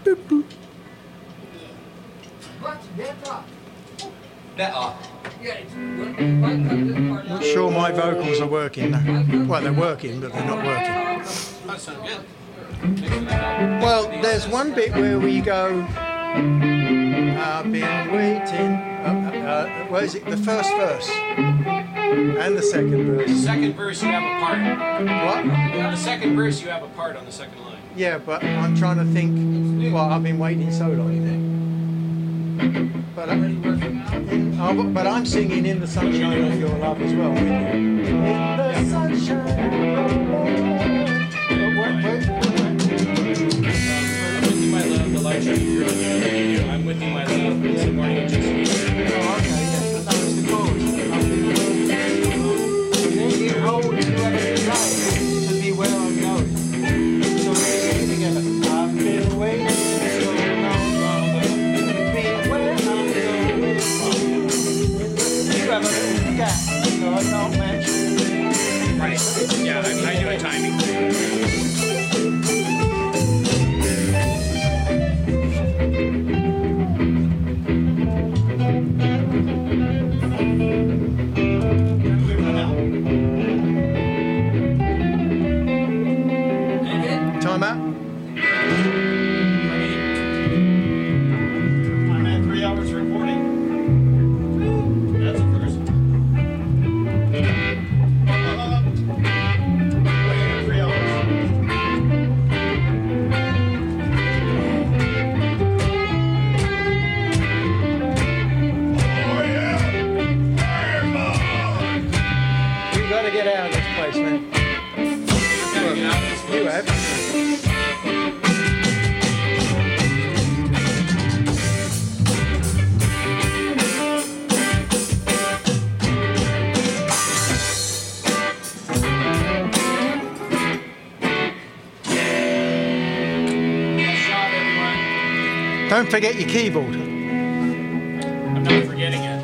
Not sure my vocals are working though. Well, they're working, but they're not working. That sounds good. Well, there's one bit where we go, I've been waiting. Where is it? The first verse and the second verse. The second verse you have a part. What? The second verse you have a part on the second line. Yeah, but I'm trying to think. Well, I've been waiting so long. But I'm singing In the Sunshine of Your Love as well. In the sunshine. My love, the light shining through you. I'm with you, my love. It's the morning of just me. Oh, okay, yeah. That was the chorus. You hold you have a desire to be where I'm going. So let's sing it together. I've been waiting so long to be where I'm going. You have a little gap, so I don't match. Right. Yeah, I do a timing. Time out. I'm at 3 hours recording. That's a first. Wait, 3 hours. Oh yeah! We gotta get out of this place, man. You have. Don't forget your keyboard. I'm not forgetting it.